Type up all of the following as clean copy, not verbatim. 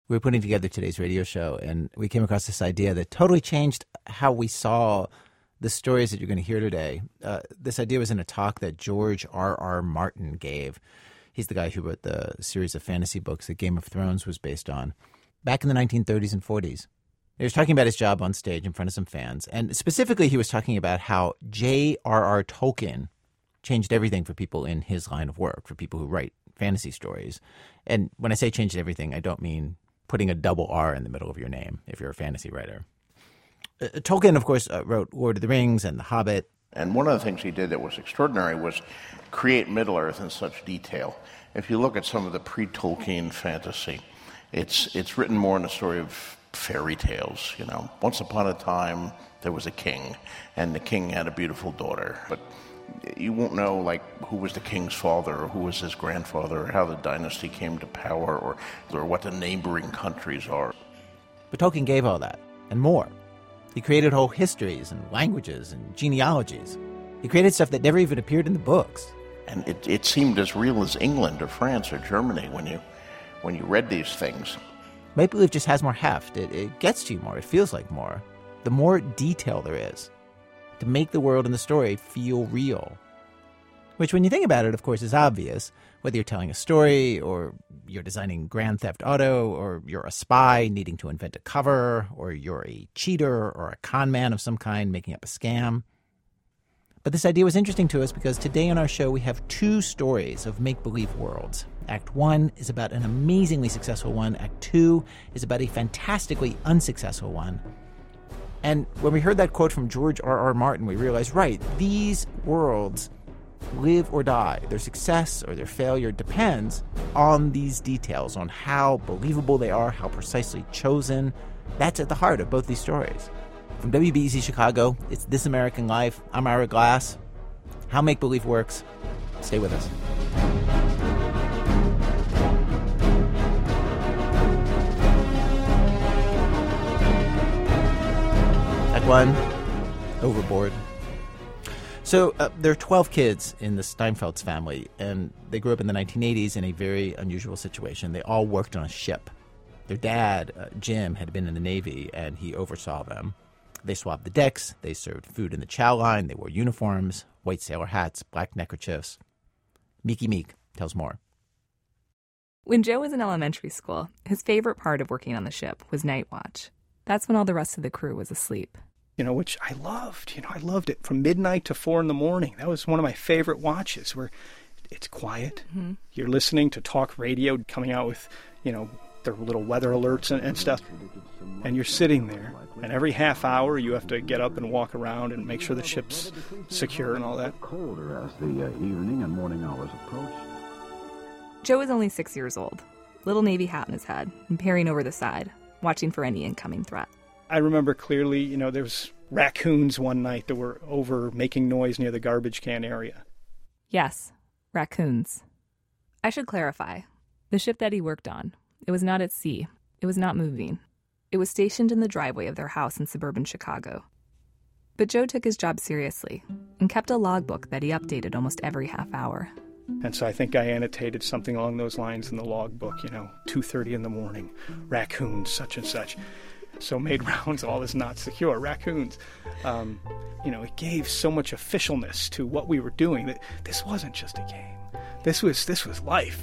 We were putting together today's radio show, and we came across this idea that totally changed how we saw the stories that you're going to hear today. This idea was in a talk that George R.R. Martin gave. He's the guy who wrote the series of fantasy books that Game of Thrones was based on back in the 1930s and 40s. He was talking about his job on stage in front of some fans, and specifically he was talking about how J.R.R. Tolkien changed everything for people in his line of work, for people who write fantasy stories. And when I say changed everything, I don't mean putting a double R in the middle of your name if you're a fantasy writer. Tolkien, of course, wrote Lord of the Rings and The Hobbit. And one of the things he did that was extraordinary was create Middle-earth in such detail. If you look at some of the pre-Tolkien fantasy, it's written more in the story of fairy tales, you know. Once upon a time, there was a king, and the king had a beautiful daughter. But you won't know, like, who was the king's father, or who was his grandfather, or how the dynasty came to power, or what the neighboring countries are. But Tolkien gave all that, and more. He created whole histories and languages and genealogies. He created stuff that never even appeared in the books. And it seemed as real as England or France or Germany when you read these things. Maple Leaf just has more heft. It gets to you more. It feels like more. The more detail there is to make the world and the story feel real. Which, when you think about it, of course, is obvious. Whether you're telling a story, or you're designing Grand Theft Auto, or you're a spy needing to invent a cover, or you're a cheater or a con man of some kind making up a scam. But this idea was interesting to us because today on our show we have two stories of make-believe worlds. Act 1 is about an amazingly successful one. Act 2 is about a fantastically unsuccessful one. And when we heard that quote from George R.R. Martin, we realized, right, these worlds live or die. Their success or their failure depends on these details, on how believable they are, how precisely chosen. That's at the heart of both these stories. From WBEZ Chicago, it's This American Life. I'm Ira Glass. How make-believe works. Stay with us. Act 1, Overboard. So there are 12 kids in the Steinfeld's family, and they grew up in the 1980s in a very unusual situation. They all worked on a ship. Their dad, Jim, had been in the Navy, and he oversaw them. They swabbed the decks, they served food in the chow line, they wore uniforms, white sailor hats, black neckerchiefs. Mickey Meek tells more. When Joe was in elementary school, his favorite part of working on the ship was night watch. That's when all the rest of the crew was asleep. Which I loved. I loved it from midnight to 4 a.m. That was one of my favorite watches, where it's quiet. Mm-hmm. You're listening to talk radio coming out with, their little weather alerts and stuff. And you're sitting there, and every half hour you have to get up and walk around and make sure the ship's secure and all that. Colder as the evening and morning hours approach. Joe was only 6 years old, little Navy hat on his head, and peering over the side, watching for any incoming threat. I remember clearly, there was raccoons one night that were over making noise near the garbage can area. Yes, raccoons. I should clarify. The ship that he worked on, it was not at sea. It was not moving. It was stationed in the driveway of their house in suburban Chicago. But Joe took his job seriously and kept a logbook that he updated almost every half hour. And so I think I annotated something along those lines in the logbook, 2:30 in the morning, raccoons, such and such. So made rounds, all is not secure, raccoons. It gave so much officialness to what we were doing that this wasn't just a game. This was life.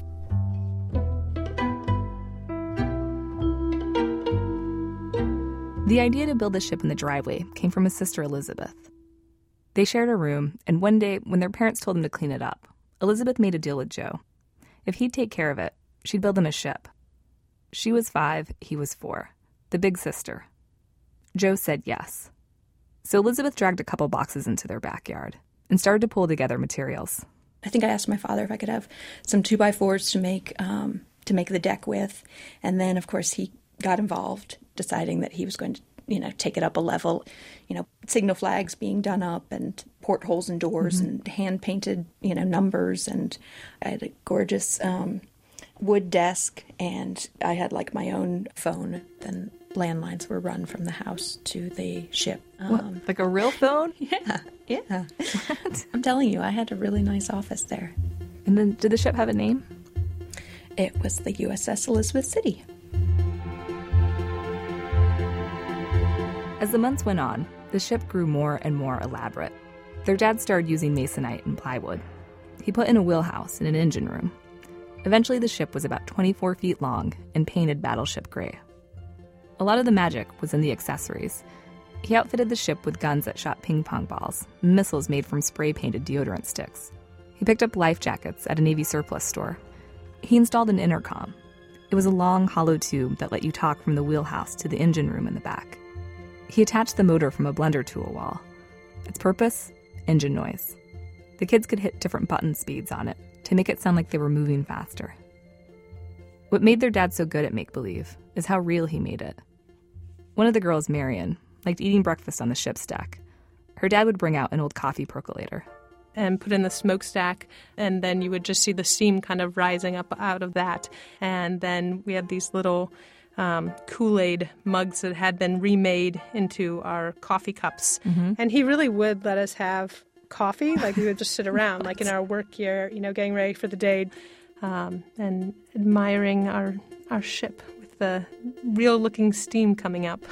The idea to build the ship in the driveway came from his sister Elizabeth. They shared a room, and one day, when their parents told them to clean it up, Elizabeth made a deal with Joe. If he'd take care of it, she'd build him a ship. She was 5, he was 4. The big sister. Joe said yes. So Elizabeth dragged a couple boxes into their backyard and started to pull together materials. I think I asked my father if I could have some 2x4s to make the deck with. And then, of course, he got involved, deciding that he was going to, take it up a level. Signal flags being done up and portholes and doors and hand-painted, numbers. And I had a gorgeous wood desk, and I had, my own phone. Then landlines were run from the house to the ship. What, like a real phone? Yeah. I'm telling you, I had a really nice office there. And then, did the ship have a name? It was the USS Elizabeth City. As the months went on, the ship grew more and more elaborate. Their dad started using masonite and plywood. He put in a wheelhouse and an engine room. Eventually, the ship was about 24 feet long and painted battleship gray. A lot of the magic was in the accessories. He outfitted the ship with guns that shot ping pong balls, and missiles made from spray-painted deodorant sticks. He picked up life jackets at a Navy surplus store. He installed an intercom. It was a long, hollow tube that let you talk from the wheelhouse to the engine room in the back. He attached the motor from a blender to a wall. Its purpose? Engine noise. The kids could hit different button speeds on it to make it sound like they were moving faster. What made their dad so good at make-believe is how real he made it. One of the girls, Marion, liked eating breakfast on the ship's deck. Her dad would bring out an old coffee percolator and put in the smokestack, and then you would just see the steam kind of rising up out of that. And then we had these little Kool-Aid mugs that had been remade into our coffee cups. Mm-hmm. And he really would let us have coffee. Like, we would just sit around, like in our work gear, getting ready for the day, and admiring our ship with the real-looking steam coming up.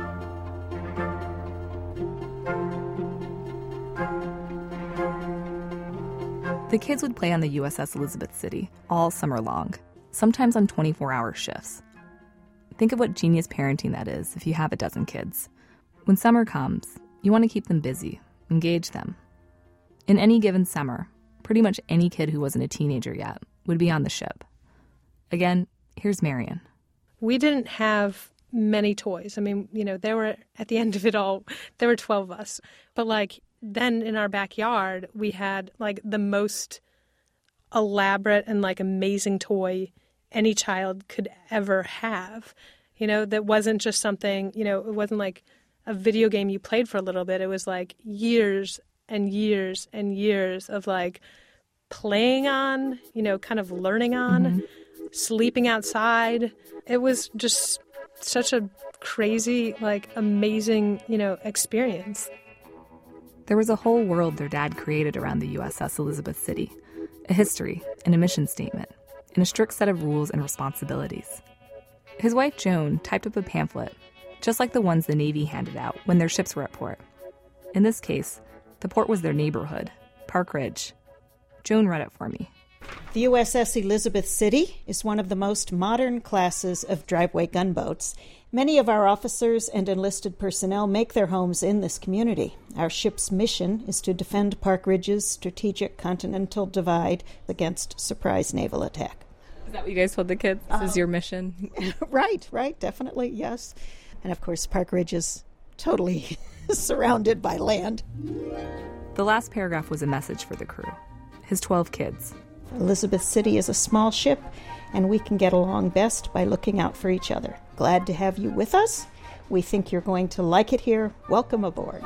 The kids would play on the USS Elizabeth City all summer long, sometimes on 24-hour shifts. Think of what genius parenting that is if you have a dozen kids. When summer comes, you want to keep them busy, engage them. In any given summer, pretty much any kid who wasn't a teenager yet would be on the ship. Again, here's Marion. We didn't have many toys. I mean, there were, at the end of it all, there were 12 of us. But then in our backyard, we had the most elaborate and amazing toy any child could ever have. That wasn't just something, it wasn't like a video game you played for a little bit. It was years and years and years of playing on, kind of learning on, sleeping outside. It was just such a crazy, amazing, experience. There was a whole world their dad created around the USS Elizabeth City, a history, and a mission statement, and a strict set of rules and responsibilities. His wife, Joan, typed up a pamphlet, just like the ones the Navy handed out when their ships were at port. In this case, the port was their neighborhood, Park Ridge. Joan read it for me. The USS Elizabeth City is one of the most modern classes of driveway gunboats. Many of our officers and enlisted personnel make their homes in this community. Our ship's mission is to defend Park Ridge's strategic continental divide against surprise naval attack. Is that what you guys told the kids? This is your mission? Right, definitely, yes. And of course, Park Ridge is totally surrounded by land. The last paragraph was a message for the crew, his 12 kids. Elizabeth City is a small ship, and we can get along best by looking out for each other. Glad to have you with us. We think you're going to like it here. Welcome aboard.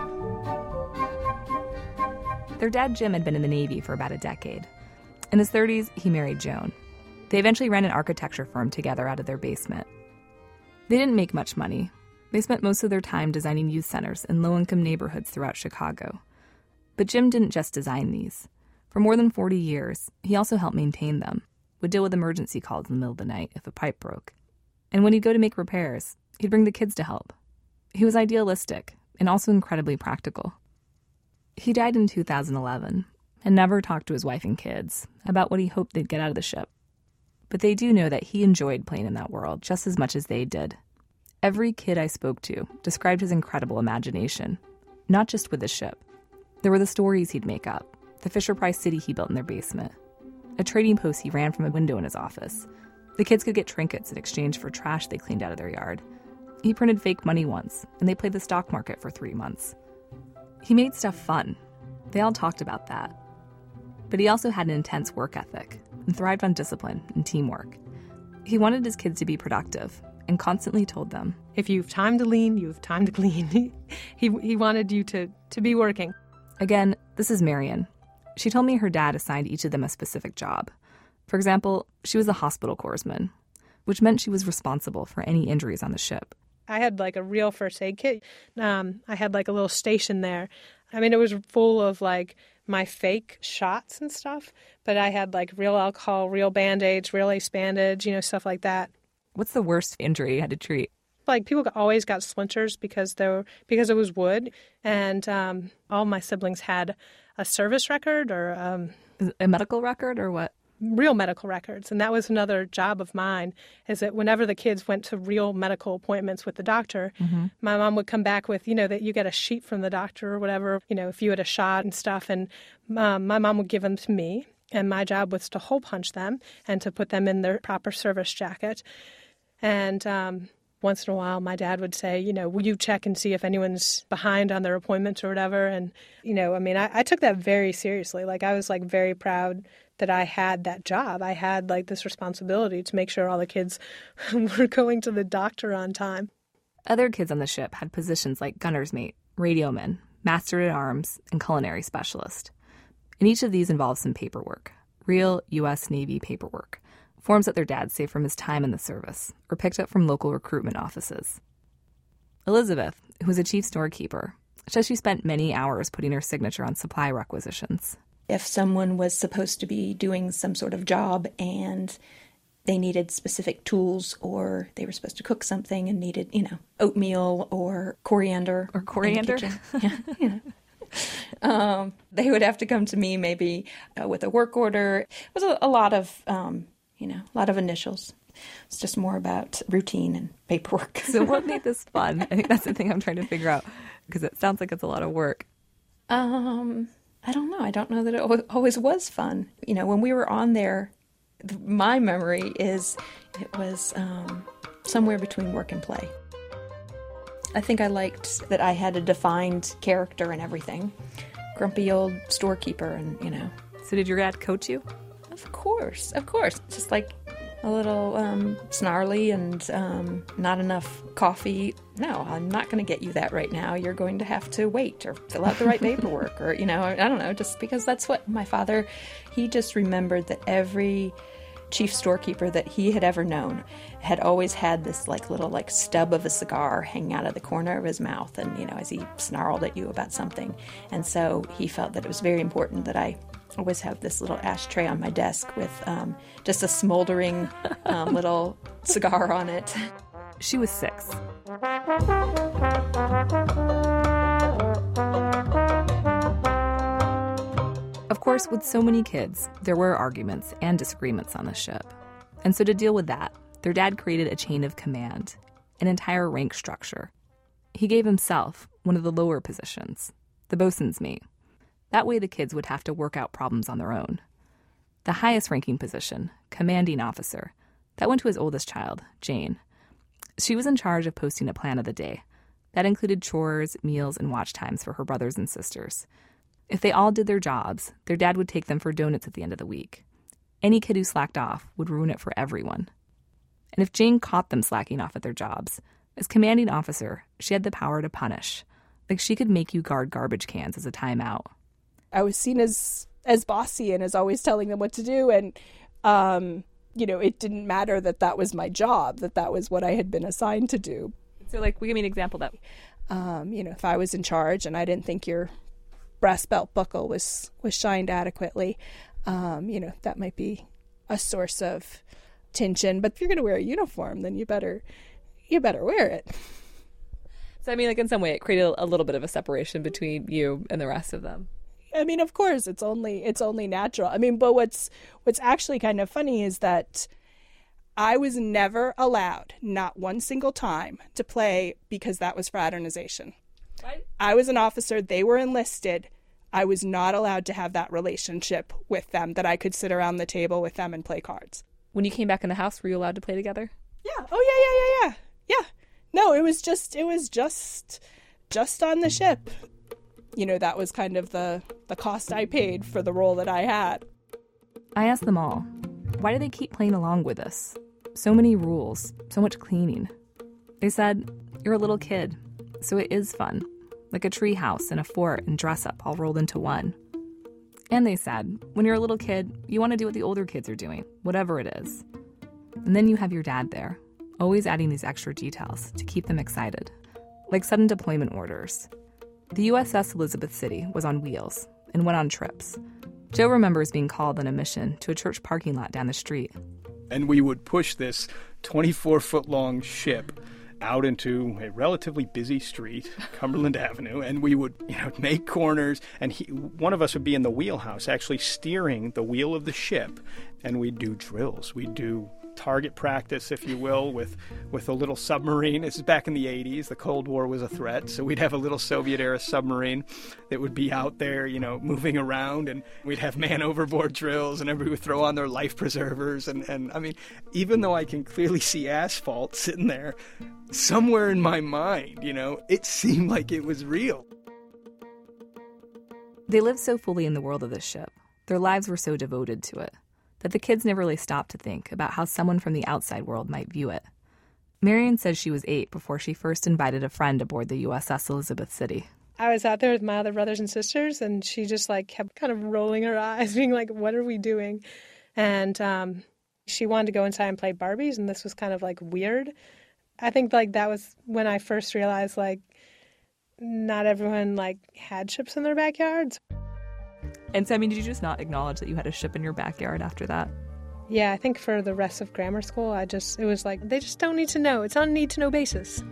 Their dad, Jim, had been in the Navy for about a decade. In his 30s, he married Joan. They eventually ran an architecture firm together out of their basement. They didn't make much money. They spent most of their time designing youth centers in low-income neighborhoods throughout Chicago. But Jim didn't just design these. For more than 40 years, he also helped maintain them, would deal with emergency calls in the middle of the night if a pipe broke. And when he'd go to make repairs, he'd bring the kids to help. He was idealistic and also incredibly practical. He died in 2011 and never talked to his wife and kids about what he hoped they'd get out of the ship. But they do know that he enjoyed playing in that world just as much as they did. Every kid I spoke to described his incredible imagination, not just with the ship. There were the stories he'd make up, the Fisher-Price city he built in their basement, a trading post he ran from a window in his office. The kids could get trinkets in exchange for trash they cleaned out of their yard. He printed fake money once, and they played the stock market for 3 months. He made stuff fun. They all talked about that. But he also had an intense work ethic and thrived on discipline and teamwork. He wanted his kids to be productive and constantly told them, if you have time to lean, you have time to clean. He wanted you to be working. Again, this is Marion. She told me her dad assigned each of them a specific job. For example, she was a hospital corpsman, which meant she was responsible for any injuries on the ship. I had a real first aid kit. I had a little station there. I mean, it was full of my fake shots and stuff, but I had real alcohol, real Band-Aids, real ace bandage, stuff like that. What's the worst injury you had to treat? like people always got splinters because it was wood, and all my siblings had a service record or a medical record or what? Real medical records. And that was another job of mine, is that whenever the kids went to real medical appointments with the doctor, my mom would come back with, that you get a sheet from the doctor or whatever, if you had a shot and stuff. And my mom would give them to me. And my job was to hole punch them and to put them in their proper service jacket. And once in a while, my dad would say, will you check and see if anyone's behind on their appointments or whatever? And, I took that very seriously. Like, I was, like, very proud that I had that job. I had, like, this responsibility to make sure all the kids were going to the doctor on time. Other kids on the ship had positions like gunner's mate, radioman, master-at-arms, and culinary specialist. And each of these involves some paperwork, real U.S. Navy paperwork, forms that their dad saved from his time in the service or picked up from local recruitment offices. Elizabeth, who was a chief storekeeper, says she spent many hours putting her signature on supply requisitions. If someone was supposed to be doing some sort of job and they needed specific tools, or they were supposed to cook something and needed, oatmeal or coriander. Or coriander? Yeah, they would have to come to me maybe with a work order. It was a lot of, a lot of initials. It's just more about routine and paperwork. So what made this fun? I think that's the thing I'm trying to figure out, because it sounds like it's a lot of work. I don't know. I don't know that it always was fun. When we were on there, my memory is it was somewhere between work and play. I think I liked that I had a defined character and everything. Grumpy old storekeeper and, So did your dad coach you? Of course. Just like a little snarly and not enough coffee. No, I'm not going to get you that right now. You're going to have to wait or fill out the right paperwork or, I don't know, just because that's what my father, he just remembered that every chief storekeeper that he had ever known had always had this little stub of a cigar hanging out of the corner of his mouth and, as he snarled at you about something. And so he felt that it was very important that I always have this little ashtray on my desk with just a smoldering little cigar on it. She was 6. Of course, with so many kids, there were arguments and disagreements on the ship. And so to deal with that, their dad created a chain of command, an entire rank structure. He gave himself one of the lower positions, the bosun's mate. That way the kids would have to work out problems on their own. The highest ranking position, commanding officer, that went to his oldest child, Jane. She was in charge of posting a plan of the day. That included chores, meals, and watch times for her brothers and sisters. If they all did their jobs, their dad would take them for donuts at the end of the week. Any kid who slacked off would ruin it for everyone. And if Jane caught them slacking off at their jobs, as commanding officer, she had the power to punish. Like, she could make you guard garbage cans as a timeout. I was seen as bossy and as always telling them what to do. And, it didn't matter that was my job, that was what I had been assigned to do. So, give me an example of that. If I was in charge and I didn't think your brass belt buckle was shined adequately, that might be a source of tension. But if you're going to wear a uniform, then you better wear it. So, in some way, it created a little bit of a separation between you and the rest of them. Of course, it's only natural. But what's actually kind of funny is that I was never allowed, not one single time, to play because that was fraternization. What? I was an officer. They were enlisted. I was not allowed to have that relationship with them, that I could sit around the table with them and play cards. When you came back in the house, were you allowed to play together? Yeah. Oh, yeah. No, it was just on the ship. That was kind of the cost I paid for the role that I had. I asked them all, why do they keep playing along with us? So many rules, so much cleaning. They said, you're a little kid, so it is fun, like a tree house and a fort and dress up all rolled into one. And they said, when you're a little kid, you want to do what the older kids are doing, whatever it is. And then you have your dad there, always adding these extra details to keep them excited, like sudden deployment orders. The USS Elizabeth City was on wheels and went on trips. Joe remembers being called on a mission to a church parking lot down the street. And we would push this 24-foot-long ship out into a relatively busy street, Cumberland Avenue, and we would, make corners, and one of us would be in the wheelhouse, actually steering the wheel of the ship, and we'd do drills. We'd do target practice, if you will, with a little submarine. This is back in the 80s. The Cold War was a threat, so we'd have a little Soviet-era submarine that would be out there, moving around, and we'd have man-overboard drills, and everybody would throw on their life preservers, and I mean, even though I can clearly see asphalt sitting there, somewhere in my mind, it seemed like it was real. They lived so fully in the world of this ship, their lives were so devoted to it, that the kids never really stopped to think about how someone from the outside world might view it. Marion says she was 8 before she first invited a friend aboard the USS Elizabeth City. I was out there with my other brothers and sisters, and she just kept kind of rolling her eyes, being like, what are we doing? And she wanted to go inside and play Barbies, and this was kind of weird. I think that was when I first realized not everyone had ships in their backyards. And so, did you just not acknowledge that you had a ship in your backyard after that? Yeah, I think for the rest of grammar school, it was they just don't need to know. It's on a need-to-know basis.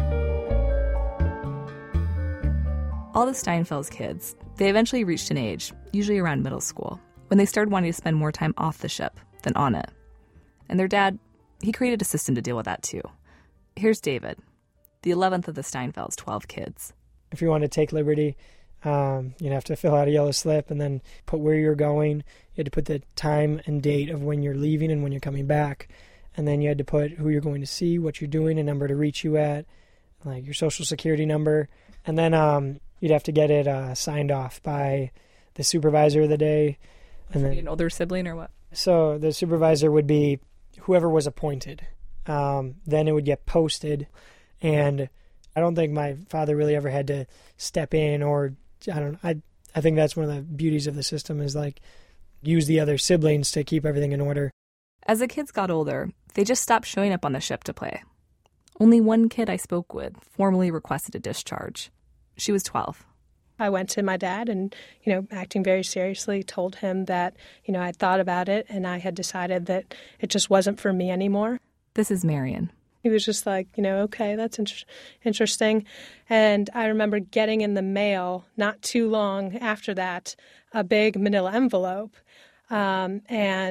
All the Steinfels kids, they eventually reached an age, usually around middle school, when they started wanting to spend more time off the ship than on it. And their dad, he created a system to deal with that too. Here's David, the 11th of the Steinfels' 12 kids. If you want to take liberty, you'd have to fill out a yellow slip and then put where you're going. You had to put the time and date of when you're leaving and when you're coming back. And then you had to put who you're going to see, what you're doing, a number to reach you at, your social security number. And then you'd have to get it signed off by the supervisor of the day. And then an older sibling or what? So the supervisor would be whoever was appointed. Then it would get posted. And I don't think my father really ever had to step in, or I think that's one of the beauties of the system is use the other siblings to keep everything in order. As the kids got older, they just stopped showing up on the ship to play. Only one kid I spoke with formally requested a discharge. She was 12. I went to my dad and, acting very seriously, told him that, I'd thought about it and I had decided that it just wasn't for me anymore. This is Marion. He was just okay, that's interesting. And I remember getting in the mail not too long after that a big manila envelope to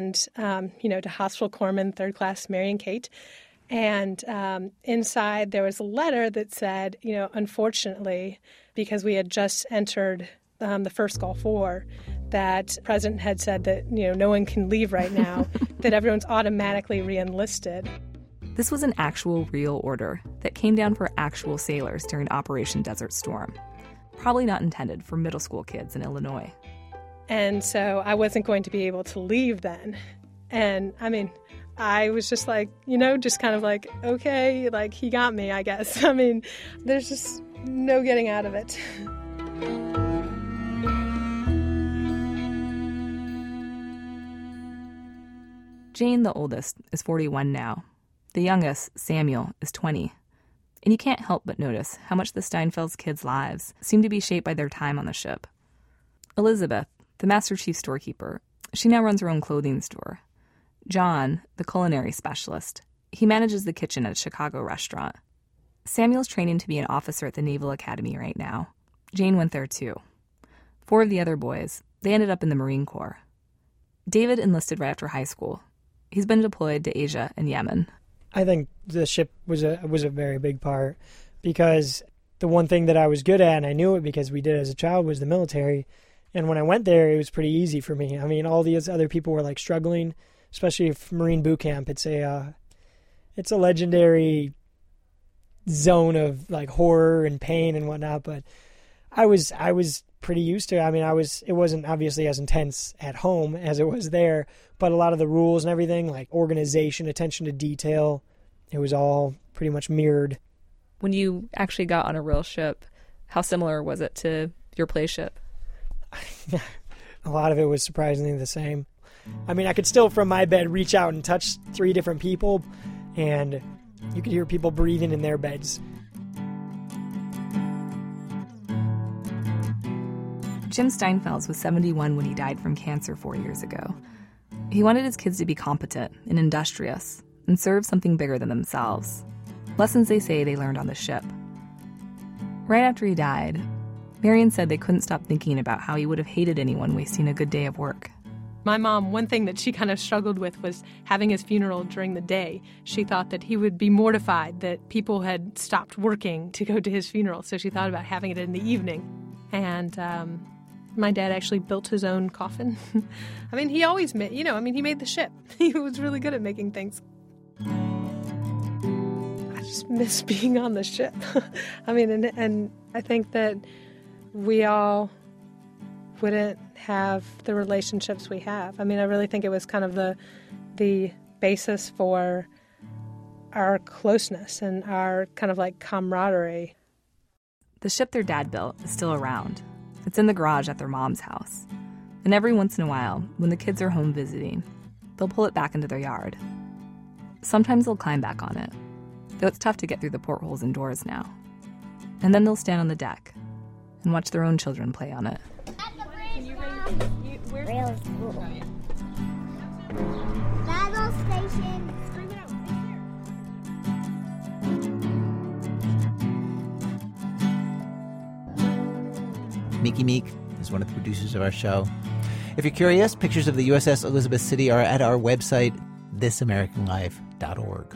Hospital Corpsman, 3rd class Marion Kate. And inside there was a letter that said, unfortunately, because we had just entered the first Gulf War, that the president had said that, no one can leave right now, that everyone's automatically re-enlisted. This was an actual real order that came down for actual sailors during Operation Desert Storm. Probably not intended for middle school kids in Illinois. And so I wasn't going to be able to leave then. And I was just just kind of okay, he got me, I guess. There's just no getting out of it. Jane, the oldest, is 41 now. The youngest, Samuel, is 20. And you can't help but notice how much the Steinfels kids' lives seem to be shaped by their time on the ship. Elizabeth, the Master Chief storekeeper, she now runs her own clothing store. John, the culinary specialist, he manages the kitchen at a Chicago restaurant. Samuel's training to be an officer at the Naval Academy right now. Jane went there too. 4 of the other boys, they ended up in the Marine Corps. David enlisted right after high school. He's been deployed to Asia and Yemen. I think the ship was a very big part, because the one thing that I was good at, and I knew it because we did it as a child, was the military. And when I went there, it was pretty easy for me. All these other people were struggling, especially if Marine boot camp. It's a legendary zone of horror and pain and whatnot. But I was pretty used to it. It wasn't obviously as intense at home as it was there, but a lot of the rules and everything, organization, attention to detail, it was all pretty much mirrored. When you actually got on a real ship, how similar was it to your play ship? A lot of it was surprisingly the same. I could still from my bed reach out and touch 3 different people, and you could hear people breathing in their beds. Jim Steinfels was 71 when he died from cancer 4 years ago. He wanted his kids to be competent and industrious and serve something bigger than themselves. Lessons they say they learned on the ship. Right after he died, Marion said they couldn't stop thinking about how he would have hated anyone wasting a good day of work. My mom, one thing that she kind of struggled with was having his funeral during the day. She thought that he would be mortified that people had stopped working to go to his funeral, so she thought about having it in the evening. And my dad actually built his own coffin. I mean, he always made, he made the ship. He was really good at making things. I just miss being on the ship. I mean, and I think that we all wouldn't have the relationships we have. I mean, I really think it was kind of the basis for our closeness and our kind of like camaraderie. The ship their dad built is still around. It's in the garage at their mom's house. And every once in a while, when the kids are home visiting, they'll pull it back into their yard. Sometimes they'll climb back on it, though it's tough to get through the portholes and doors now. And then they'll stand on the deck and watch their own children play on it. Real cool. Battle station. Mickey Meek is one of the producers of our show. If you're curious, pictures of the USS Elizabeth City are at our website, thisamericanlife.org.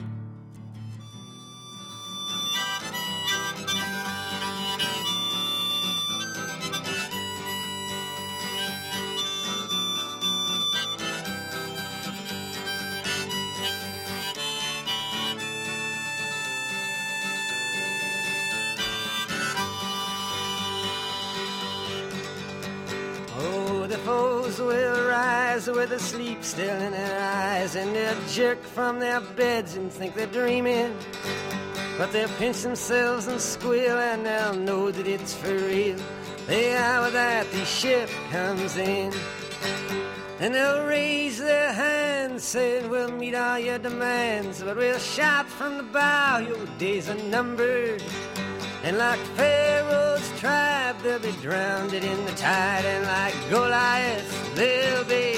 Will rise with a sleep still in their eyes, and they'll jerk from their beds and think they're dreaming, but they'll pinch themselves and squeal, and they'll know that it's for real. The hour that the ship comes in, and they'll raise their hands saying, we'll meet all your demands, but we'll shout from the bow, your days are numbered. And like Pharaoh's tribe, they'll be drowned in the tide, and like Goliath, they'll be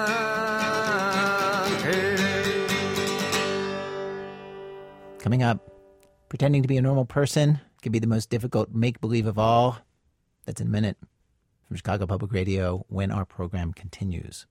conquered. Coming up, pretending to be a normal person can be the most difficult make-believe of all. That's in a minute. From Chicago Public Radio, when our program continues.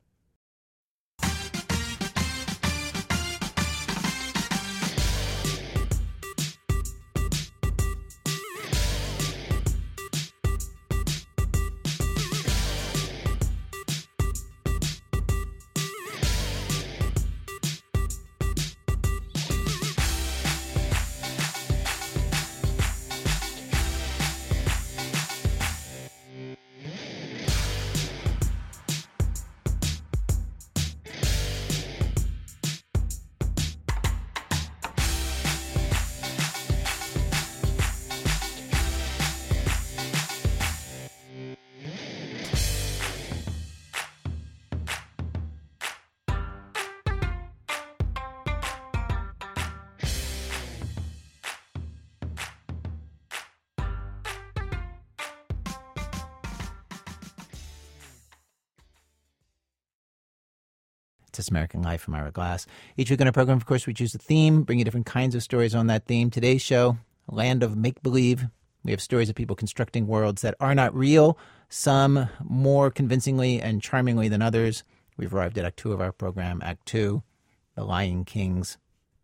This American Life from Ira Glass. Each week on our program, of course, we choose a theme, bring you different kinds of stories on that theme. Today's show, a land of make-believe. We have stories of people constructing worlds that are not real, some more convincingly and charmingly than others. We've arrived at Act 2 of our program, Act 2, The Lying Kings.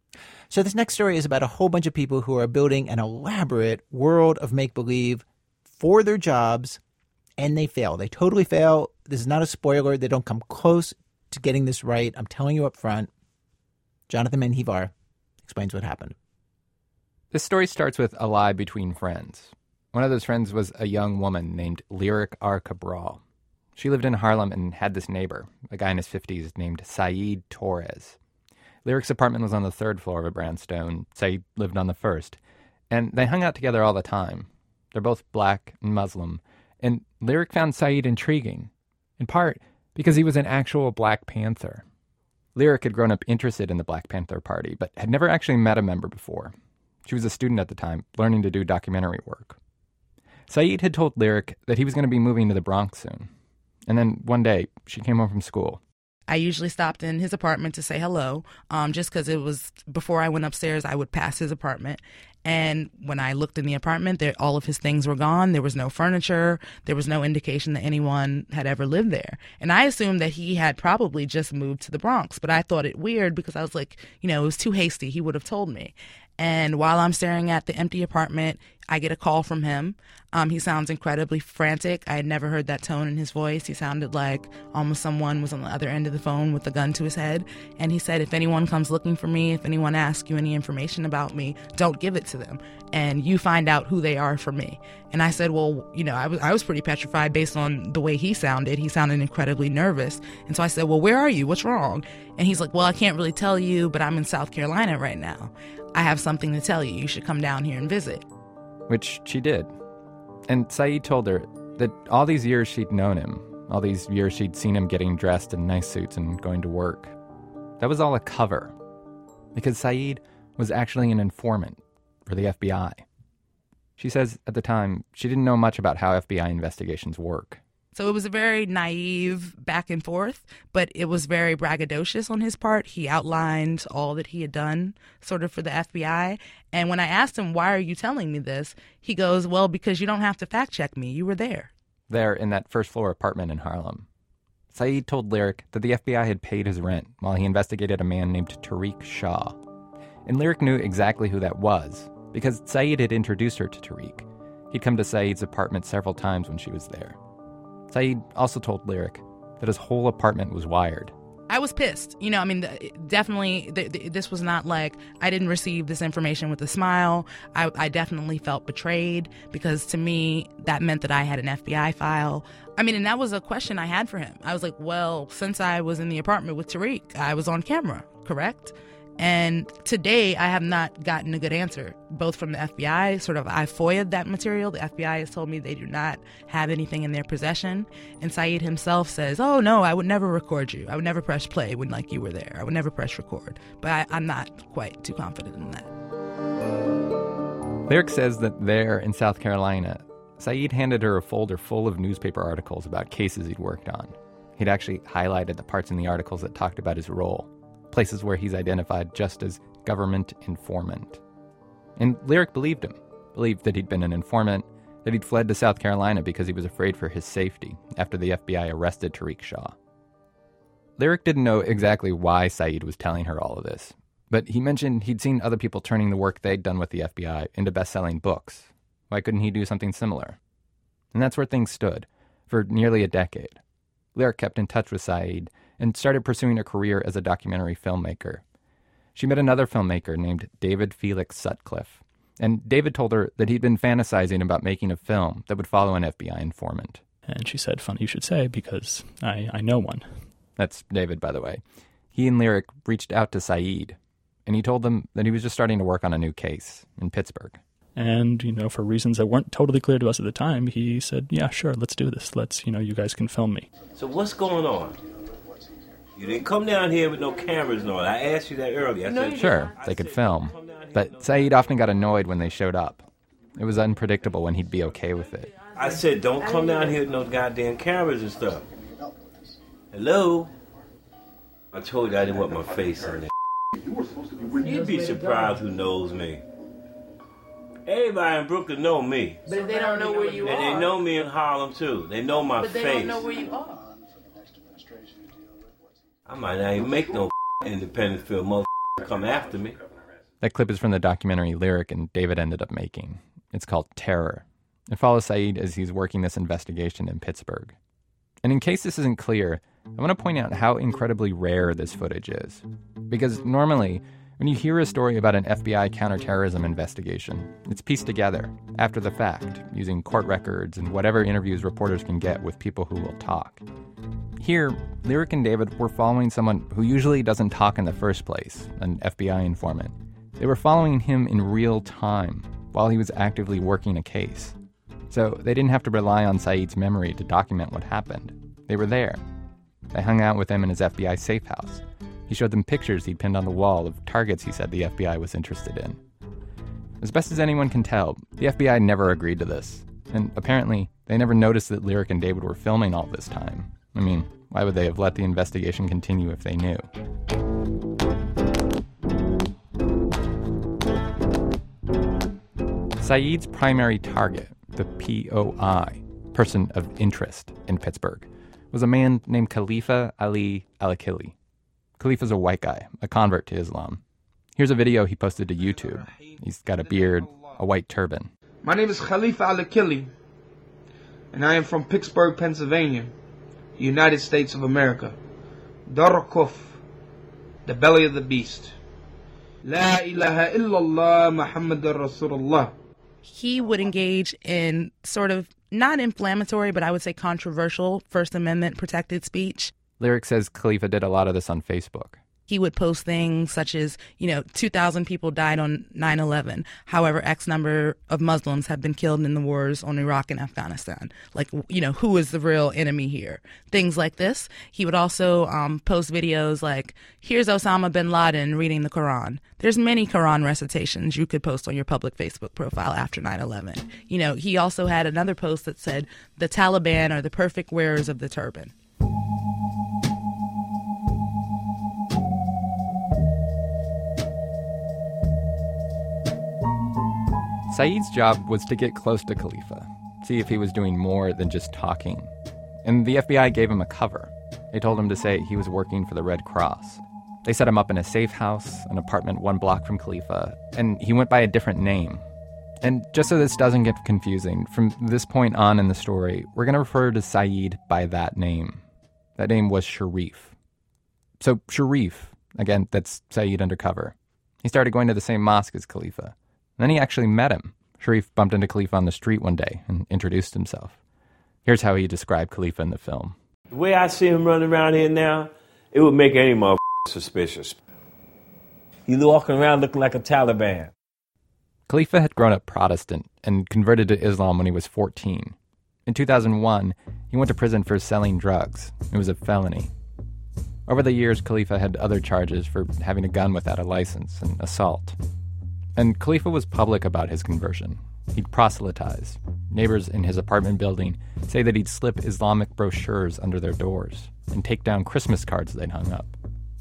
So this next story is about a whole bunch of people who are building an elaborate world of make-believe for their jobs, and they fail. They totally fail. This is not a spoiler. They don't come close to getting this right. I'm telling you up front. Jonathan Menjivar explains what happened. This story starts with a lie between friends. One of those friends was a young woman named Lyric R. Cabral. She lived in Harlem and had this neighbor, a guy in his 50s named Saeed Torres. Lyric's apartment was on the third floor of a brownstone. Saeed lived on the first. And they hung out together all the time. They're both black and Muslim. And Lyric found Saeed intriguing, in part because he was an actual Black Panther. Lyric had grown up interested in the Black Panther Party, but had never actually met a member before. She was a student at the time, learning to do documentary work. Saeed had told Lyric that he was going to be moving to the Bronx soon. And then one day, she came home from school, I usually stopped in his apartment to say hello, just because it was before I went upstairs, I would pass his apartment. And when I looked in the apartment, all of his things were gone. There was no furniture. There was no indication that anyone had ever lived there. And I assumed that he had probably just moved to the Bronx. But I thought it weird because I was like, it was too hasty. He would have told me. And while I'm staring at the empty apartment, I get a call from him. He sounds incredibly frantic. I had never heard that tone in his voice. He sounded like almost someone was on the other end of the phone with a gun to his head. And he said, if anyone comes looking for me, if anyone asks you any information about me, don't give it to them. And you find out who they are for me. And I said, well, I was pretty petrified based on the way he sounded. He sounded incredibly nervous. And so I said, well, where are you? What's wrong? And he's like, well, I can't really tell you, but I'm in South Carolina right now. I have something to tell you. You should come down here and visit. Which she did. And Saeed told her that all these years she'd known him, all these years she'd seen him getting dressed in nice suits and going to work, that was all a cover. Because Saeed was actually an informant for the FBI. She says at the time she didn't know much about how FBI investigations work. So it was a very naive back and forth, but it was very braggadocious on his part. He outlined all that he had done sort of for the FBI. And when I asked him, why are you telling me this? He goes, well, because you don't have to fact check me. You were there. There in that first floor apartment in Harlem. Saeed told Lyric that the FBI had paid his rent while he investigated a man named Tariq Shaw. And Lyric knew exactly who that was because Saeed had introduced her to Tariq. He'd come to Saeed's apartment several times when she was there. Saeed also told Lyric that his whole apartment was wired. I was pissed. Definitely, this was not like I didn't receive this information with a smile. I definitely felt betrayed because to me, that meant that I had an FBI file. And that was a question I had for him. I was like, well, since I was in the apartment with Tariq, I was on camera, correct? And today, I have not gotten a good answer, both from the FBI, I FOIA'd that material. The FBI has told me they do not have anything in their possession. And Saeed himself says, oh, no, I would never record you. I would never press play when, you were there. I would never press record. But I'm not quite too confident in that. Lyric says that there in South Carolina, Saeed handed her a folder full of newspaper articles about cases he'd worked on. He'd actually highlighted the parts in the articles that talked about his role. Places where he's identified just as government informant. And Lyric believed him, believed that he'd been an informant, that he'd fled to South Carolina because he was afraid for his safety after the FBI arrested Tariq Shaw. Lyric didn't know exactly why Saeed was telling her all of this, but he mentioned he'd seen other people turning the work they'd done with the FBI into best-selling books. Why couldn't he do something similar? And that's where things stood for nearly a decade. Lyric kept in touch with Saeed and started pursuing a career as a documentary filmmaker. She met another filmmaker named David Felix Sutcliffe, and David told her that he'd been fantasizing about making a film that would follow an FBI informant. And she said, funny you should say, because I know one. That's David, by the way. He and Lyric reached out to Saeed, and he told them that he was just starting to work on a new case in Pittsburgh. And, for reasons that weren't totally clear to us at the time, he said, yeah, sure, let's do this. Let's, you guys can film me. So what's going on? You didn't come down here with no cameras and all. I asked you that earlier. Sure, they could film. But Saeed often got annoyed when they showed up. It was unpredictable when he'd be okay with it. I said, don't come down here with no goddamn cameras and stuff. Hello? I told you I didn't want my face in there. You'd be surprised who knows me. Everybody in Brooklyn know me. But if they don't know where you are. And they know me in Harlem, too. They know my face. But they don't know where you are. I might not even make no independent film motherfucker come after me. That clip is from the documentary Lyric and David ended up making. It's called Terror. It follows Saeed as he's working this investigation in Pittsburgh. And in case this isn't clear, I want to point out how incredibly rare this footage is. Because normally, when you hear a story about an FBI counterterrorism investigation, it's pieced together, after the fact, using court records and whatever interviews reporters can get with people who will talk. Here, Lyric and David were following someone who usually doesn't talk in the first place, an FBI informant. They were following him in real time, while he was actively working a case. So they didn't have to rely on Saeed's memory to document what happened. They were there. They hung out with him in his FBI safe house. He showed them pictures he'd pinned on the wall of targets he said the FBI was interested in. As best as anyone can tell, the FBI never agreed to this. And apparently, they never noticed that Lyric and David were filming all this time. Why would they have let the investigation continue if they knew? Saeed's primary target, the POI, person of interest in Pittsburgh, was a man named Khalifa Ali Al-Akili. Khalifa's a white guy, a convert to Islam. Here's a video he posted to YouTube. He's got a beard, a white turban. My name is Khalifa Al-Akili, and I am from Pittsburgh, Pennsylvania, United States of America. Darakuf, the belly of the beast. La ilaha illallah Muhammadur Rasulullah. He would engage in sort of not inflammatory, but I would say controversial First Amendment protected speech. Lyric says Khalifa did a lot of this on Facebook. He would post things such as, 2,000 people died on 9/11. However, X number of Muslims have been killed in the wars on Iraq and Afghanistan. Like, who is the real enemy here? Things like this. He would also post videos like, here's Osama bin Laden reading the Quran. There's many Quran recitations you could post on your public Facebook profile after 9/11. He also had another post that said, the Taliban are the perfect wearers of the turban. Saeed's job was to get close to Khalifa, see if he was doing more than just talking. And the FBI gave him a cover. They told him to say he was working for the Red Cross. They set him up in a safe house, an apartment 1 block from Khalifa, and he went by a different name. And just so this doesn't get confusing, from this point on in the story, we're going to refer to Saeed by that name. That name was Sharif. So Sharif, again, that's Saeed undercover. He started going to the same mosque as Khalifa. And then he actually met him. Sharif bumped into Khalifa on the street one day and introduced himself. Here's how he described Khalifa in the film. The way I see him running around here now, it would make any motherfucker suspicious. He's walking around looking like a Taliban. Khalifa had grown up Protestant and converted to Islam when he was 14. In 2001, he went to prison for selling drugs. It was a felony. Over the years, Khalifa had other charges for having a gun without a license and assault. And Khalifa was public about his conversion. He'd proselytize. Neighbors in his apartment building say that he'd slip Islamic brochures under their doors and take down Christmas cards they'd hung up.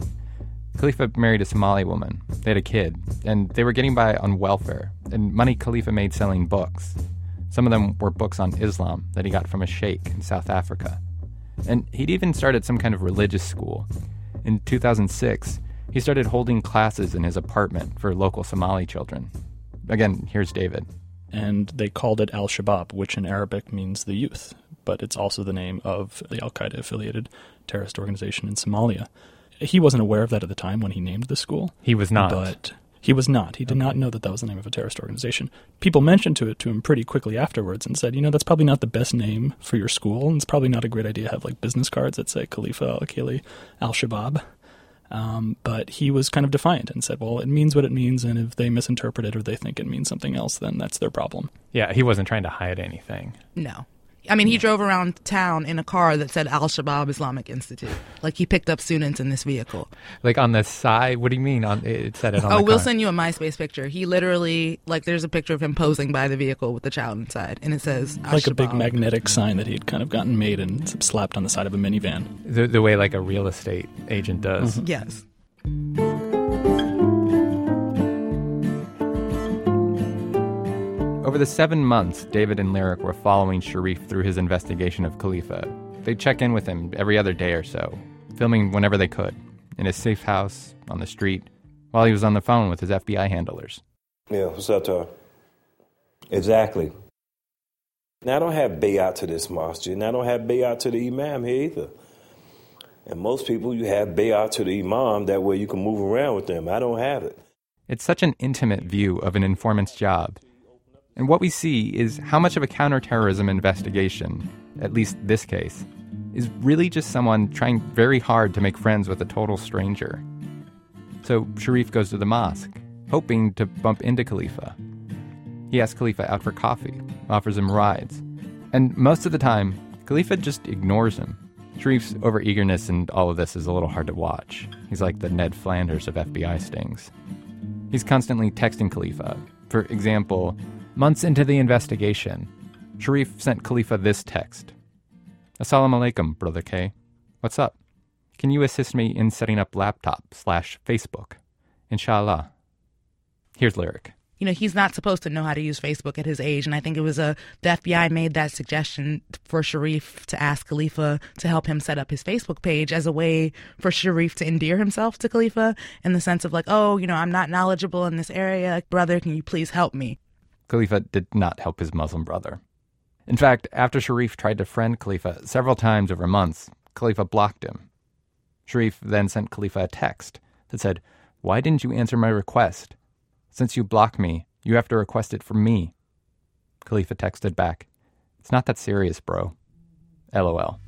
Khalifa married a Somali woman. They had a kid, and they were getting by on welfare and money Khalifa made selling books. Some of them were books on Islam that he got from a sheikh in South Africa. And he'd even started some kind of religious school. In 2006, he started holding classes in his apartment for local Somali children. Again, here's David. And they called it Al-Shabaab, which in Arabic means the youth, but it's also the name of the Al-Qaeda-affiliated terrorist organization in Somalia. He wasn't aware of that at the time when he named the school. He was not. But he was not. He did not know that that was the name of a terrorist organization. People mentioned to him pretty quickly afterwards and said, that's probably not the best name for your school, and it's probably not a great idea to have like business cards that say Khalifa Al-Akili Al-Shabaab. But he was kind of defiant and said, well, it means what it means, and if they misinterpret it or they think it means something else, then that's their problem. Yeah, he wasn't trying to hide anything. No. I mean, he drove around town in a car that said Al-Shabaab Islamic Institute. Like, he picked up students in this vehicle. Like on the side? What do you mean? It said it on the car? We'll send you a MySpace picture. He literally, there's a picture of him posing by the vehicle with the child inside, and it says Al-Shabaab. Like a big magnetic sign that he'd kind of gotten made and slapped on the side of a minivan. The way like a real estate agent does. Mm-hmm. Yes. Over the 7 months David and Lyric were following Sharif through his investigation of Khalifa, they'd check in with him every other day or so, filming whenever they could, in his safe house, on the street, while he was on the phone with his FBI handlers. Yeah, what's up, Tar? Exactly. Now, I don't have bayat to this mosque, and I don't have bayat to the imam here either. And most people, you have bayat to the imam, that way you can move around with them. I don't have it. It's such an intimate view of an informant's job. And what we see is how much of a counterterrorism investigation, at least this case, is really just someone trying very hard to make friends with a total stranger. So Sharif goes to the mosque, hoping to bump into Khalifa. He asks Khalifa out for coffee, offers him rides. And most of the time, Khalifa just ignores him. Sharif's overeagerness in all of this is a little hard to watch. He's like the Ned Flanders of FBI stings. He's constantly texting Khalifa. For example, months into the investigation, Sharif sent Khalifa this text. Assalamu alaikum, Brother K. What's up? Can you assist me in setting up laptop/Facebook? Inshallah. Here's Lyric. You know, he's not supposed to know how to use Facebook at his age. And I think it was the FBI made that suggestion for Sharif to ask Khalifa to help him set up his Facebook page as a way for Sharif to endear himself to Khalifa in the sense of like, oh, you know, I'm not knowledgeable in this area. Brother, can you please help me? Khalifa did not help his Muslim brother. In fact, after Sharif tried to friend Khalifa several times over months, Khalifa blocked him. Sharif then sent Khalifa a text that said, "Why didn't you answer my request? Since you blocked me, you have to request it from me." Khalifa texted back, "It's not that serious, bro. LOL."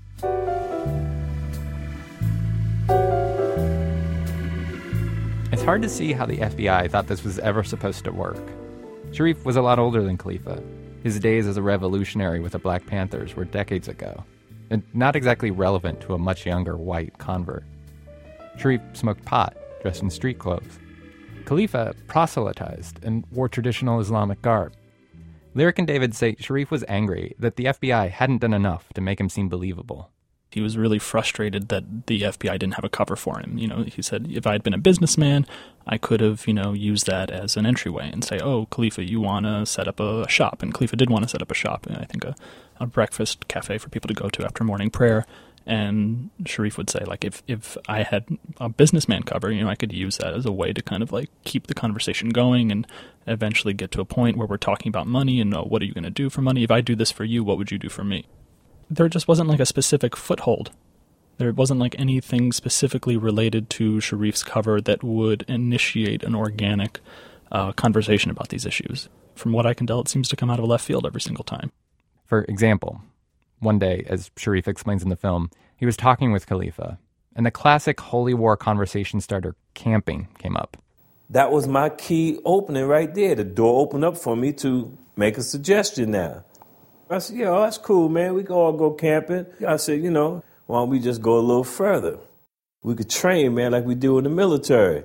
It's hard to see how the FBI thought this was ever supposed to work. Sharif was a lot older than Khalifa. His days as a revolutionary with the Black Panthers were decades ago, and not exactly relevant to a much younger white convert. Sharif smoked pot, dressed in street clothes. Khalifa proselytized and wore traditional Islamic garb. Lyric and David say Sharif was angry that the FBI hadn't done enough to make him seem believable. He was really frustrated that the FBI didn't have a cover for him. You know, he said, if I had been a businessman, I could have, used that as an entryway and say, oh, Khalifa, you want to set up a shop. And Khalifa did want to set up a shop, and I think a breakfast cafe for people to go to after morning prayer. And Sharif would say, like, if I had a businessman cover, I could use that as a way to kind of like keep the conversation going and eventually get to a point where we're talking about money and what are you going to do for money? If I do this for you, what would you do for me? There just wasn't like a specific foothold. There wasn't like anything specifically related to Sharif's cover that would initiate an organic conversation about these issues. From what I can tell, it seems to come out of left field every single time. For example, one day, as Sharif explains in the film, he was talking with Khalifa, and the classic holy war conversation starter, camping, came up. That was my key opening right there. The door opened up for me to make a suggestion now. I said, that's cool, man. We can all go camping. I said, why don't we just go a little further? We could train, man, like we do in the military.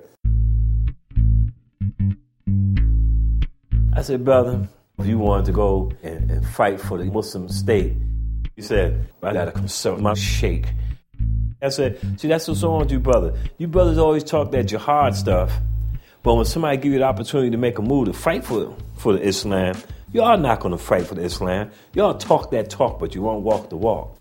I said, brother, if you wanted to go and fight for the Muslim state, he said, I got to consult my sheikh. I said, see, that's what's wrong with you, brother. You brothers always talk that jihad stuff, but when somebody give you the opportunity to make a move to fight for the Islam, y'all not going to fight for the Islam. Y'all talk that talk, but you won't walk the walk.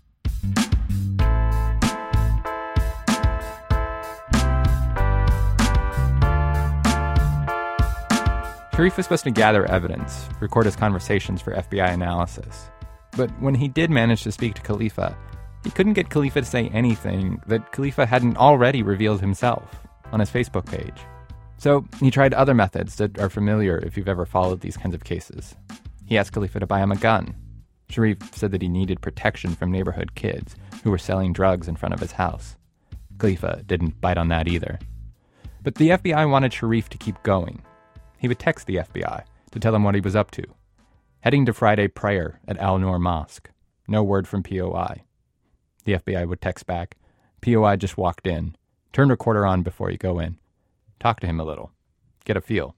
Sharif was supposed to gather evidence, record his conversations for FBI analysis. But when he did manage to speak to Khalifa, he couldn't get Khalifa to say anything that Khalifa hadn't already revealed himself on his Facebook page. So he tried other methods that are familiar if you've ever followed these kinds of cases. He asked Khalifa to buy him a gun. Sharif said that he needed protection from neighborhood kids who were selling drugs in front of his house. Khalifa didn't bite on that either. But the FBI wanted Sharif to keep going. He would text the FBI to tell them what he was up to. Heading to Friday prayer at Al-Noor Mosque. No word from POI. The FBI would text back, POI just walked in. Turn recorder on before you go in. Talk to him a little. Get a feel.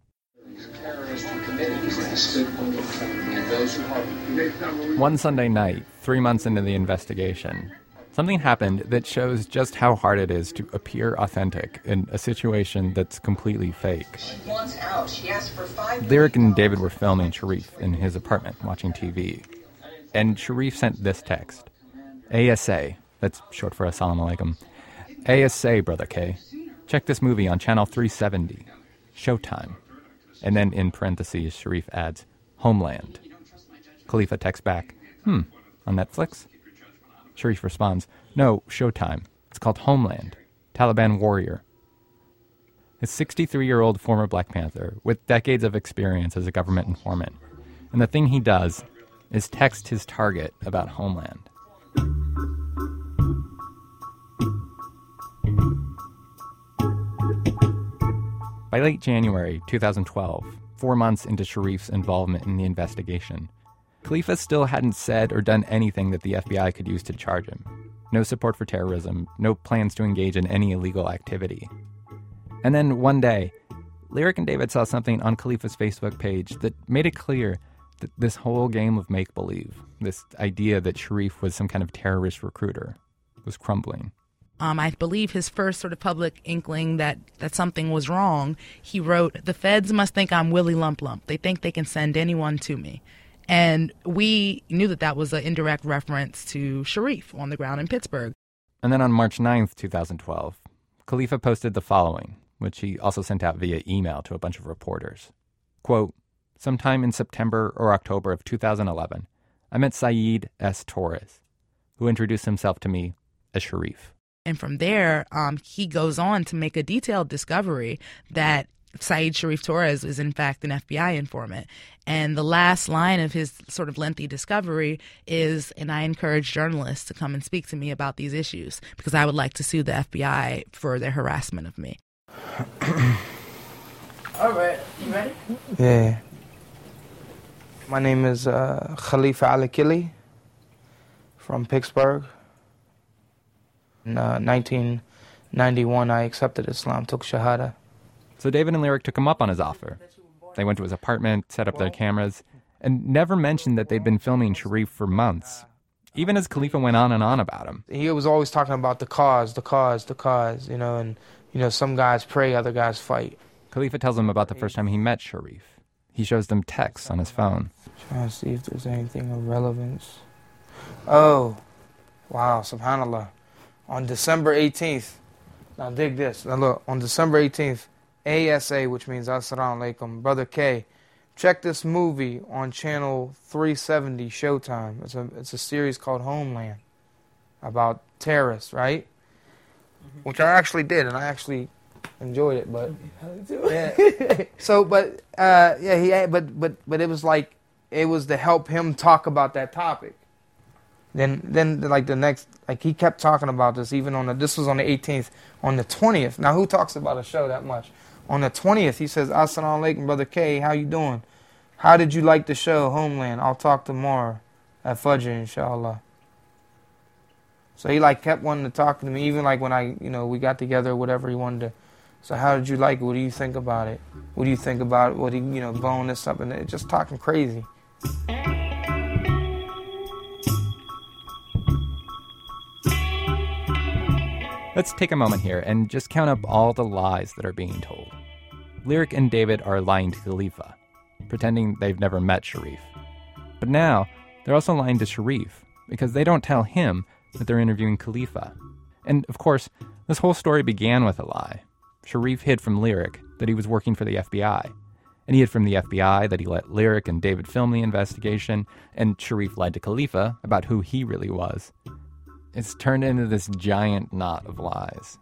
One Sunday night, 3 months into the investigation, something happened that shows just how hard it is to appear authentic in a situation that's completely fake. Lyric and David were filming Sharif in his apartment, watching TV. And Sharif sent this text. ASA, that's short for Assalamu Alaikum. ASA, Brother K. Check this movie on channel 370. Showtime. And then in parentheses, Sharif adds, Homeland. Khalifa texts back, on Netflix? Sharif responds, no, Showtime. It's called Homeland. Taliban warrior. A 63-year-old former Black Panther with decades of experience as a government informant. And the thing he does is text his target about Homeland. By late January 2012, 4 months into Sharif's involvement in the investigation, Khalifa still hadn't said or done anything that the FBI could use to charge him. No support for terrorism, no plans to engage in any illegal activity. And then one day, Lyric and David saw something on Khalifa's Facebook page that made it clear that this whole game of make-believe, this idea that Sharif was some kind of terrorist recruiter, was crumbling. I believe his first sort of public inkling that something was wrong, he wrote, "The feds must think I'm Willie Lump Lump. They think they can send anyone to me." And we knew that was an indirect reference to Sharif on the ground in Pittsburgh. And then on March 9th, 2012, Khalifa posted the following, which he also sent out via email to a bunch of reporters. Quote, "Sometime in September or October of 2011, I met Saeed S. Torres, who introduced himself to me as Sharif." And from there, he goes on to make a detailed discovery that Saeed Sharif Torres is in fact an FBI informant. And the last line of his sort of lengthy discovery is, "And I encourage journalists to come and speak to me about these issues because I would like to sue the FBI for their harassment of me." All right, you ready? Yeah. My name is Khalifa Al-Akili from Pittsburgh. In 1991, I accepted Islam, took Shahada. So David and Lyric took him up on his offer. They went to his apartment, set up their cameras, and never mentioned that they'd been filming Sharif for months, even as Khalifa went on and on about him. He was always talking about the cause, and, some guys pray, other guys fight. Khalifa tells him about the first time he met Sharif. He shows them texts on his phone. Trying to see if there's anything of relevance. Oh, wow, subhanAllah. On December 18th, now dig this. Now look, on December 18th, ASA, which means Assalamu Alaikum, Brother K, check this movie on channel 370 Showtime. It's a series called Homeland about terrorists, right? Mm-hmm. Which I actually did, and I actually enjoyed it, but yeah. So, but it was like it was to help him talk about that topic. Then like the next, like he kept talking about this even this was on the 18th. On the 20th, now who talks about a show that much? On the 20th, he says, "Assalamu alaikum, Brother K, how you doing? How did you like the show, Homeland? I'll talk tomorrow at Fajr, inshallah." So he like kept wanting to talk to me, even like when we got together or whatever he wanted to. So how did you like it? What do you think about it? What do you think about it? What he, blowing this up and just talking crazy. Let's take a moment here and just count up all the lies that are being told. Lyric and David are lying to Khalifa, pretending they've never met Sharif. But now, they're also lying to Sharif, because they don't tell him that they're interviewing Khalifa. And, of course, this whole story began with a lie. Sharif hid from Lyric that he was working for the FBI. And he hid from the FBI that he let Lyric and David film the investigation, and Sharif lied to Khalifa about who he really was. It's turned into this giant knot of lies.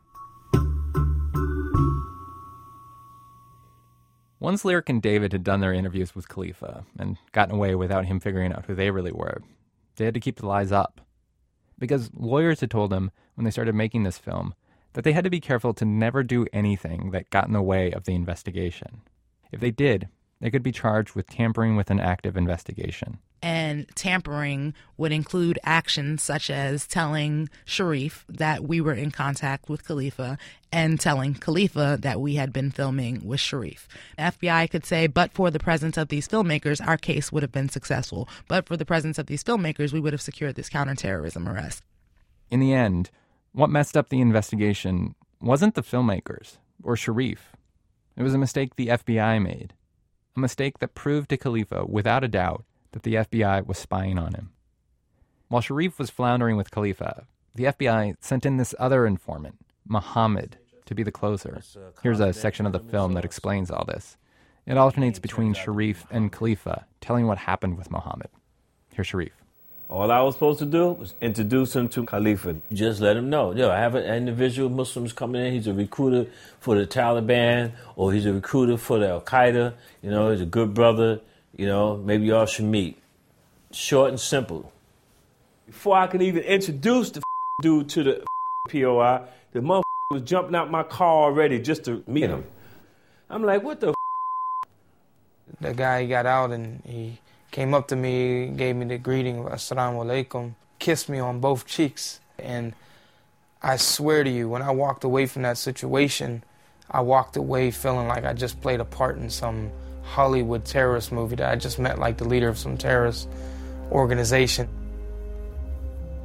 Once Lyric and David had done their interviews with Khalifa and gotten away without him figuring out who they really were, they had to keep the lies up. Because lawyers had told them when they started making this film that they had to be careful to never do anything that got in the way of the investigation. If they did, they could be charged with tampering with an active investigation. And tampering would include actions such as telling Sharif that we were in contact with Khalifa and telling Khalifa that we had been filming with Sharif. The FBI could say, but for the presence of these filmmakers, our case would have been successful. But for the presence of these filmmakers, we would have secured this counterterrorism arrest. In the end, what messed up the investigation wasn't the filmmakers or Sharif. It was a mistake the FBI made. A mistake that proved to Khalifa without a doubt that the FBI was spying on him. While Sharif was floundering with Khalifa, the FBI sent in this other informant, Muhammad, to be the closer. Here's a section of the film that explains all this. It alternates between Sharif and Khalifa, telling what happened with Muhammad. Here's Sharif. All I was supposed to do was introduce him to Khalifa. Just let him know, I have an individual Muslims coming in. He's a recruiter for the Taliban, or he's a recruiter for the Al-Qaeda. He's a good brother. Maybe y'all should meet. Short and simple. Before I could even introduce the dude to the POI, the motherfucker was jumping out my car already just to meet him. I'm like, what the The guy got out and he came up to me, gave me the greeting of Assalamu Alaikum, kissed me on both cheeks. And I swear to you, when I walked away from that situation, I walked away feeling like I just played a part in some Hollywood terrorist movie, that I just met like the leader of some terrorist organization.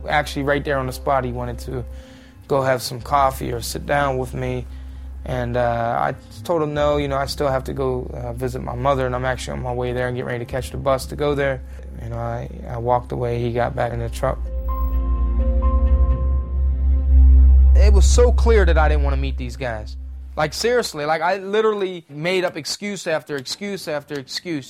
Actually, right there on the spot, he wanted to go have some coffee or sit down with me. And I told him no, I still have to go visit my mother, and I'm actually on my way there and getting ready to catch the bus to go there. I walked away, he got back in the truck. It was so clear that I didn't want to meet these guys. Like, seriously, I literally made up excuse after excuse after excuse.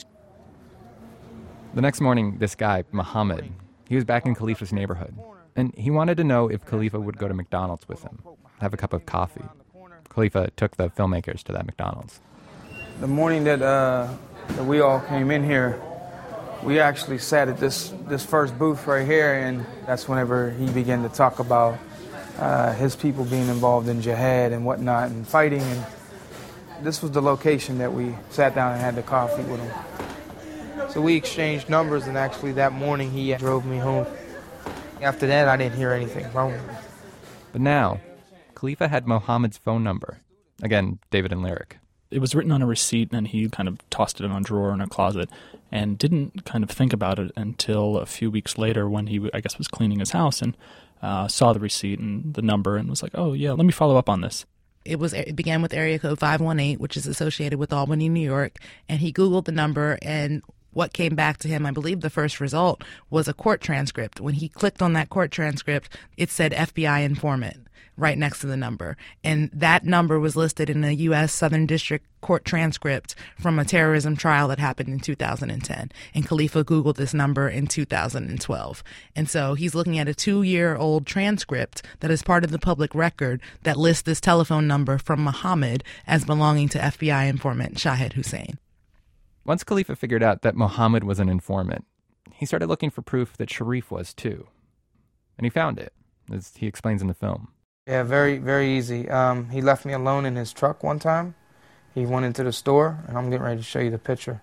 The next morning, this guy, Muhammad, he was back in Khalifa's neighborhood, and he wanted to know if Khalifa would go to McDonald's with him, have a cup of coffee. Khalifa took the filmmakers to that McDonald's. The morning that we all came in here, we actually sat at this first booth right here, and that's whenever he began to talk about his people being involved in jihad and whatnot and fighting. And this was the location that we sat down and had the coffee with him. So we exchanged numbers, and actually that morning he drove me home. After that, I didn't hear anything from him. But now, Khalifa had Muhammad's phone number. Again, David and Lyric. It was written on a receipt, and he kind of tossed it in a drawer in a closet and didn't kind of think about it until a few weeks later when he, I guess, was cleaning his house and saw the receipt and the number and was like, oh, yeah, let me follow up on this. It began with area code 518, which is associated with Albany, New York, and he Googled the number, and what came back to him, I believe the first result, was a court transcript. When he clicked on that court transcript, it said FBI informant right next to the number. And that number was listed in a U.S. Southern District Court transcript from a terrorism trial that happened in 2010. And Khalifa Googled this number in 2012. And so he's looking at a 2-year-old transcript that is part of the public record that lists this telephone number from Muhammad as belonging to FBI informant Shahed Hussein. Once Khalifa figured out that Muhammad was an informant, he started looking for proof that Sharif was too. And he found it, as he explains in the film. Yeah, very, very easy. He left me alone in his truck one time. He went into the store, and I'm getting ready to show you the picture.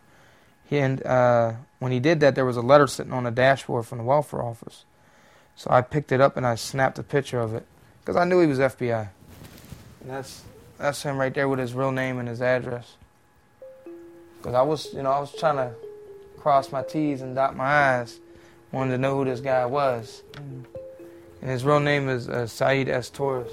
When he did that, there was a letter sitting on the dashboard from the welfare office. So I picked it up and I snapped a picture of it because I knew he was FBI. And that's him right there with his real name and his address. Because I was trying to cross my T's and dot my I's, wanted to know who this guy was. And his real name is Saeed S. Torres.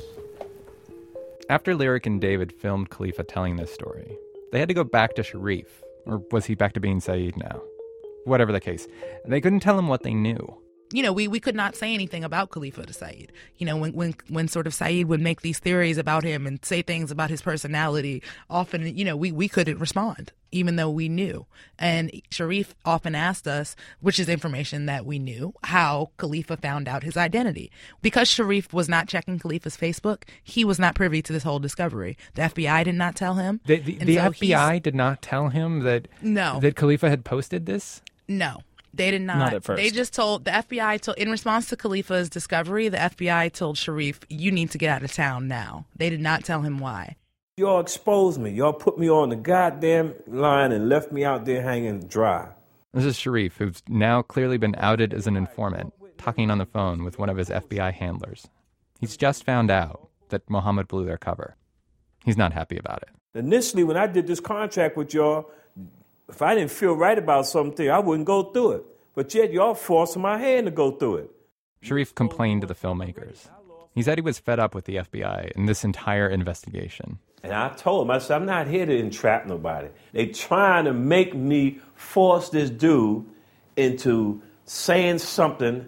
After Lyric and David filmed Khalifa telling this story, they had to go back to Sharif. Or was he back to being Saeed now? Whatever the case, they couldn't tell him what they knew. We could not say anything about Khalifa to Saeed. When sort of Saeed would make these theories about him and say things about his personality, often, we couldn't respond, even though we knew. And Sharif often asked us, which is information that we knew, how Khalifa found out his identity. Because Sharif was not checking Khalifa's Facebook, he was not privy to this whole discovery. The FBI did not tell him. The FBI did not tell him that Khalifa had posted this? No. They did not. Not at first. They just told, the FBI, in response to Khalifa's discovery, the FBI told Sharif, you need to get out of town now. They did not tell him why. Y'all exposed me. Y'all put me on the goddamn line and left me out there hanging dry. This is Sharif, who's now clearly been outed as an informant, talking on the phone with one of his FBI handlers. He's just found out that Muhammad blew their cover. He's not happy about it. Initially, when I did this contract with y'all, if I didn't feel right about something, I wouldn't go through it. But yet y'all forcing my hand to go through it. Sharif complained to the filmmakers. He said he was fed up with the FBI and this entire investigation. And I told him, I said, I'm not here to entrap nobody. They trying to make me force this dude into saying something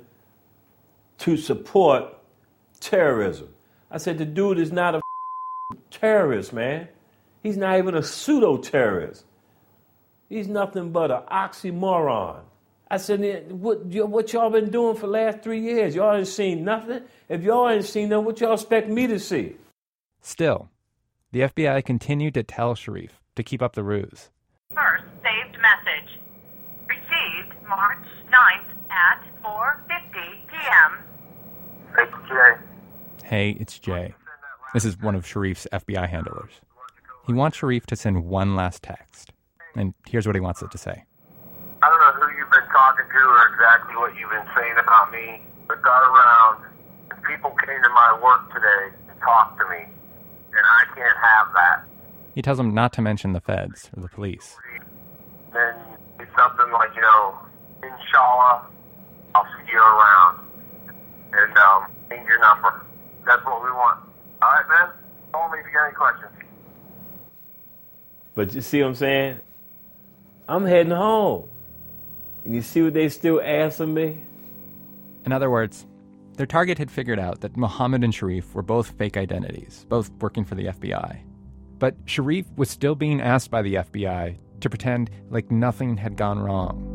to support terrorism. I said, the dude is not a terrorist, man. He's not even a pseudo-terrorist. He's nothing but an oxymoron. I said, what y'all been doing for the last 3 years? Y'all ain't seen nothing? If y'all ain't seen nothing, what y'all expect me to see? Still, the FBI continued to tell Sharif to keep up the ruse. First saved message. Received March 9th at 4:50 p.m. It's Jay. Hey, it's Jay. This is one of Sharif's FBI handlers. He wants Sharif to send one last text. And here's what he wants it to say. I don't know who you've been talking to or exactly what you've been saying about me, but got around and people came to my work today and talked to me, and I can't have that. He tells them not to mention the feds or the police. Then it's something like, inshallah, I'll see you around. and change your number. That's what we want. All right, man? Call me if you got any questions. But you see what I'm saying? I'm heading home. And you see what they still asking me? In other words, their target had figured out that Mohammed and Sharif were both fake identities, both working for the FBI. But Sharif was still being asked by the FBI to pretend like nothing had gone wrong.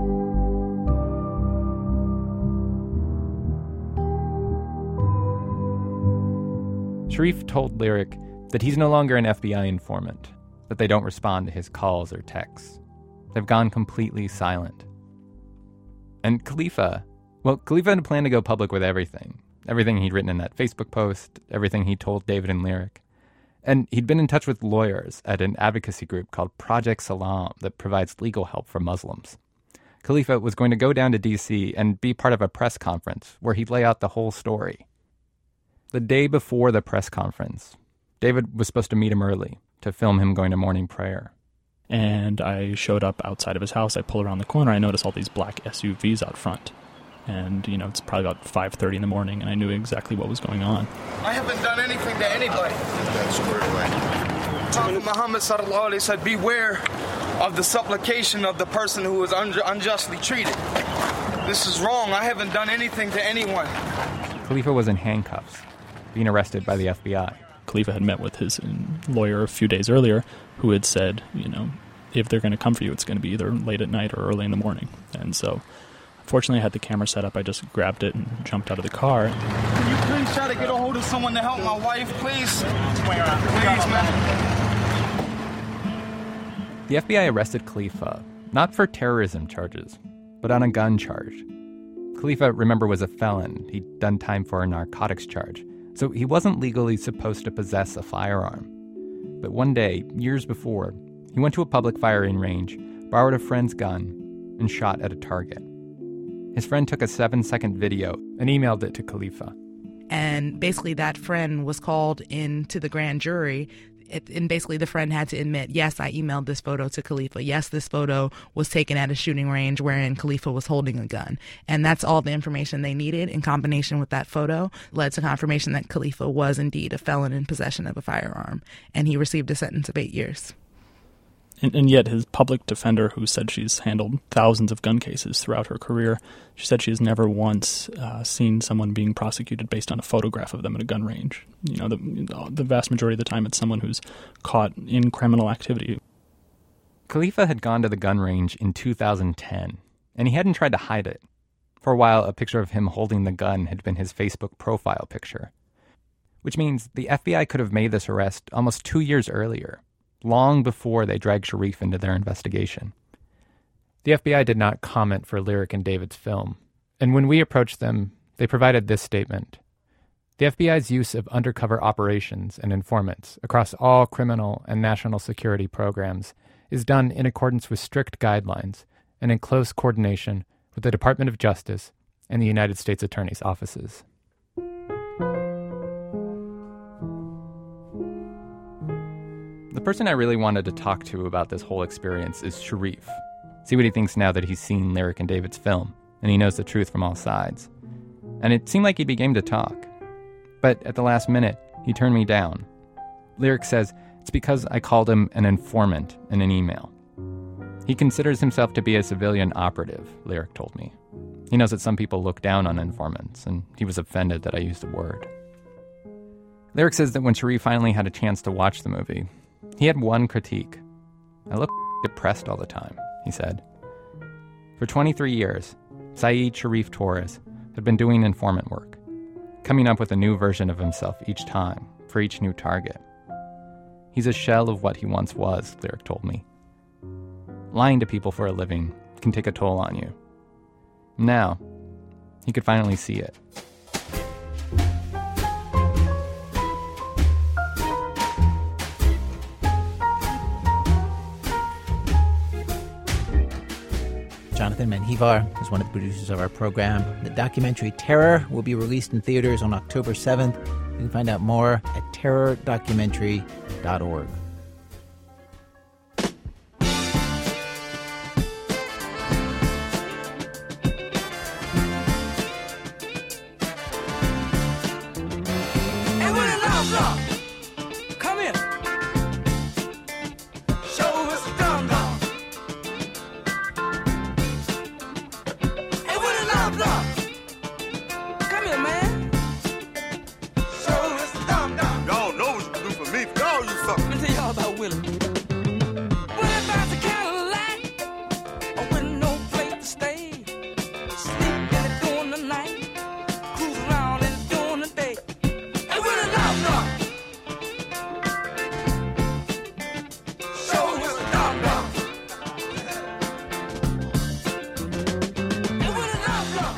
Sharif told Lyric that he's no longer an FBI informant, that they don't respond to his calls or texts. They've gone completely silent. And Khalifa had planned to go public with everything. Everything he'd written in that Facebook post, everything he told David and Lyric. And he'd been in touch with lawyers at an advocacy group called Project Salam that provides legal help for Muslims. Khalifa was going to go down to D.C. and be part of a press conference where he'd lay out the whole story. The day before the press conference, David was supposed to meet him early to film him going to morning prayer. And I showed up outside of his house. I pull around the corner. I notice all these black SUVs out front. And, it's probably about 5:30 in the morning, and I knew exactly what was going on. I haven't done anything to anybody. That's squared away. Prophet Muhammad sallallahu alaihi said, beware of the supplication of the person who is unjustly treated. This is wrong. I haven't done anything to anyone. Khalifa was in handcuffs, being arrested by the FBI. Khalifa had met with his lawyer a few days earlier, who had said, if they're going to come for you, it's going to be either late at night or early in the morning. And so, fortunately, I had the camera set up. I just grabbed it and jumped out of the car. Can you please try to get a hold of someone to help my wife, please? Please, man. The FBI arrested Khalifa, not for terrorism charges, but on a gun charge. Khalifa, remember, was a felon. He'd done time for a narcotics charge. So he wasn't legally supposed to possess a firearm. But one day, years before, he went to a public firing range, borrowed a friend's gun, and shot at a target. His friend took a 7-second video and emailed it to Khalifa. And basically that friend was called into the grand jury. And basically the friend had to admit, yes, I emailed this photo to Khalifa. Yes, this photo was taken at a shooting range wherein Khalifa was holding a gun. And that's all the information they needed in combination with that photo led to confirmation that Khalifa was indeed a felon in possession of a firearm. And he received a sentence of 8 years. And yet his public defender, who said she's handled thousands of gun cases throughout her career, she said she has never once seen someone being prosecuted based on a photograph of them at a gun range. The vast majority of the time it's someone who's caught in criminal activity. Khalifa had gone to the gun range in 2010, and he hadn't tried to hide it. For a while, a picture of him holding the gun had been his Facebook profile picture. Which means the FBI could have made this arrest almost 2 years earlier, long before they dragged Sharif into their investigation. The FBI did not comment for Lyric and David's film, and when we approached them, they provided this statement. The FBI's use of undercover operations and informants across all criminal and national security programs is done in accordance with strict guidelines and in close coordination with the Department of Justice and the United States Attorney's offices. The person I really wanted to talk to about this whole experience is Sharif. See what he thinks now that he's seen Lyric and David's film, and he knows the truth from all sides. And it seemed like he'd be game to talk. But at the last minute, he turned me down. Lyric says it's because I called him an informant in an email. He considers himself to be a civilian operative, Lyric told me. He knows that some people look down on informants, and he was offended that I used the word. Lyric says that when Sharif finally had a chance to watch the movie, he had one critique. I look depressed all the time, he said. For 23 years, Saeed Sharif Torres had been doing informant work, coming up with a new version of himself each time, for each new target. He's a shell of what he once was, Lyric told me. Lying to people for a living can take a toll on you. Now, he could finally see it. Jonathan Menjivar is one of the producers of our program. The documentary Terror will be released in theaters on October 7th. You can find out more at terrordocumentary.org.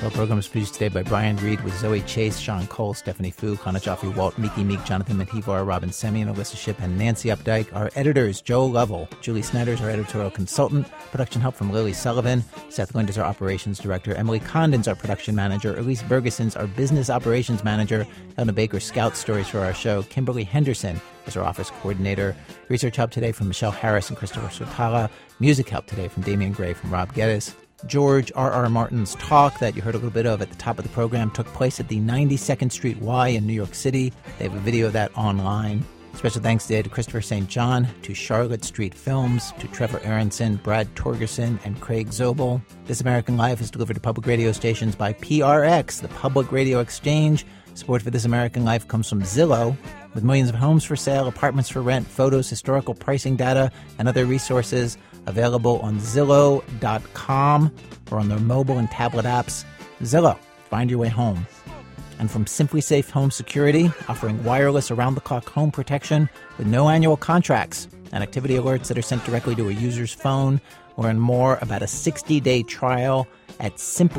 The program is produced today by Brian Reed with Zoe Chase, Sean Cole, Stephanie Fu, Connor Joffrey, Walt, Miki Meek, Jonathan Mativar, Robin Semyon, Alyssa Shipp, and Nancy Updike. Our editors, Joe Lovell. Julie Snyder is our editorial consultant. Production help from Lily Sullivan. Seth Lind is our operations director. Emily Condon's our production manager. Elise Bergeson's our business operations manager. Elna Baker scouts stories for our show. Kimberly Henderson is our office coordinator. Research help today from Michelle Harris and Christopher Sotala. Music help today from Damian Gray from Rob Geddes. George R.R. Martin's talk that you heard a little bit of at the top of the program took place at the 92nd Street Y in New York City. They have a video of that online. Special thanks today to Christopher St. John, to Charlotte Street Films, to Trevor Aronson, Brad Torgerson, and Craig Zobel. This American Life is delivered to public radio stations by PRX, the Public Radio Exchange. Support for This American Life comes from Zillow. With millions of homes for sale, apartments for rent, photos, historical pricing data, and other resources available on Zillow.com or on their mobile and tablet apps. Zillow, find your way home. And from Simply Safe Home Security, offering wireless around-the-clock home protection with no annual contracts and activity alerts that are sent directly to a user's phone. Learn more about a 60-day trial at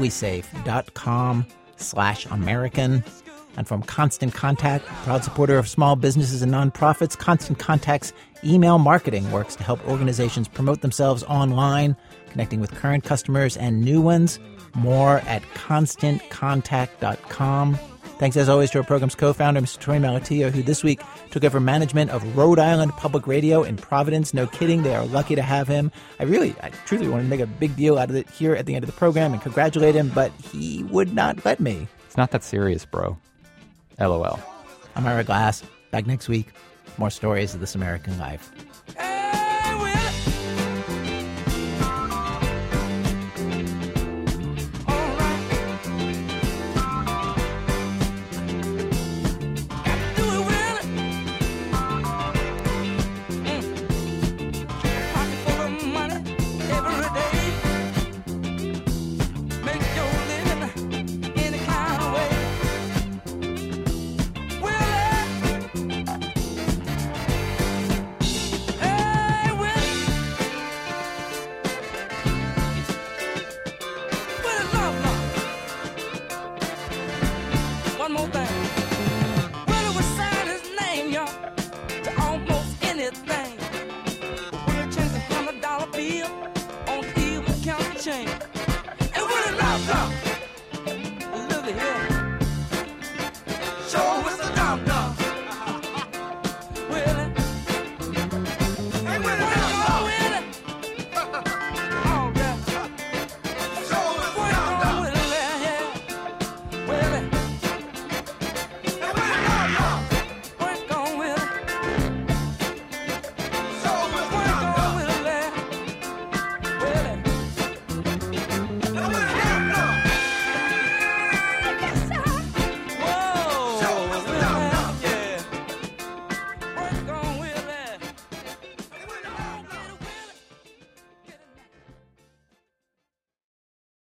simplysafe.com/American. And from Constant Contact, proud supporter of small businesses and nonprofits, Constant Contact's email marketing works to help organizations promote themselves online, connecting with current customers and new ones. More at ConstantContact.com. Thanks, as always, to our program's co-founder, Mr. Troy Malatia, who this week took over management of Rhode Island Public Radio in Providence. No kidding, they are lucky to have him. I truly wanted to make a big deal out of it here at the end of the program and congratulate him, but he would not let me. It's not that serious, bro. LOL. I'm Ira Glass. Back next week. More stories of This American Life. One more thing. Well, it would sign his name, y'all, to almost anything. Will it change $100 bill on the eve of county change? And will it love?